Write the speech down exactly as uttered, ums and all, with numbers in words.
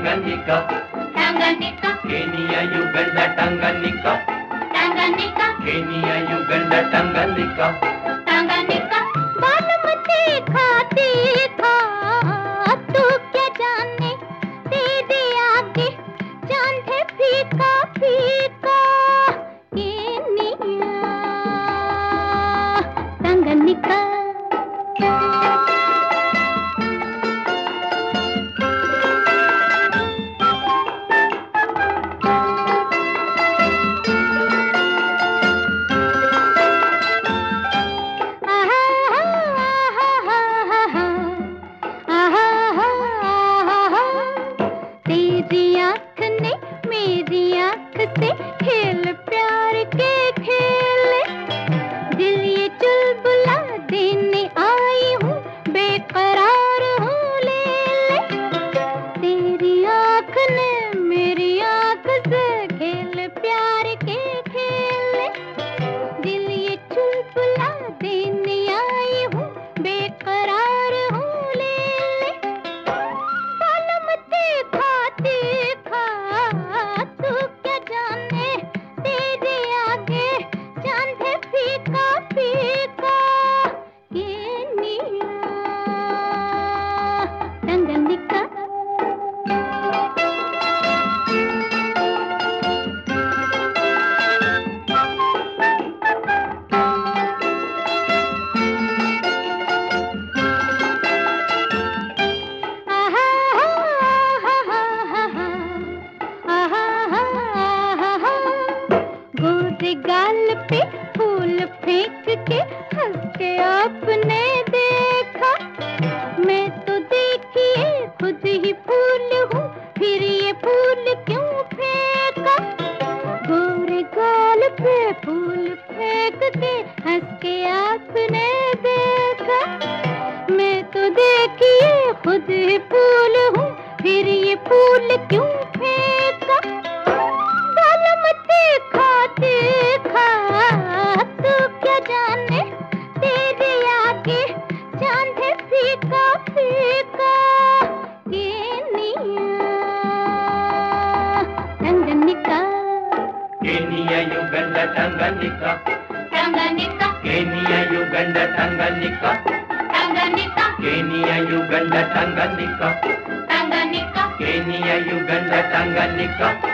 Tanganyika, Tanganyika, Kenya, Uganda, Tanganyika, Tanganyika, Kenya, Uganda, Tanganyika, Tanganyika, बालमती खाती खा तू क्या जाने तेरे आगे चांद है फीका फीका केनिया तंगनिका तेरी आँख ने मेरी आँख से खेल प्यार के खेल दिल ये चुलबुला देने आई हूँ बेकरार हूँ ले ले तेरी आँख ने मेरी आँख से खेल प्यार के खेल दिल ये चुलबुला देने आई हूँ बेकरार हूँ ले ले बालमती खाती खा तू क्या जाने तेरे आगे चांद है फीका फीका केनिया तंगनिका गोरे गाल पे फूल फेंक के हंस के आपने देखा मैं तो देखिए खुद ही फूल हूँ फिर ये फूल क्यों फेंका गोरे गाल पे फूल फेंक के हंस के आपने देखा मैं तो देखिए खुद ही फूल हूँ फिर ये फूल क्यों फेंका बालमती खाती खा तू क्या जाने तेरे आगे चांद है फीका फीका Kenya Tanganyika Kenya, Uganda, Tanganyika, Tanganyika, Kenya, Uganda, Tanganyika, Tanganyika, Kenya, Uganda, Tanganyika, Tanganyika, Kenya, Uganda, Tanganyika.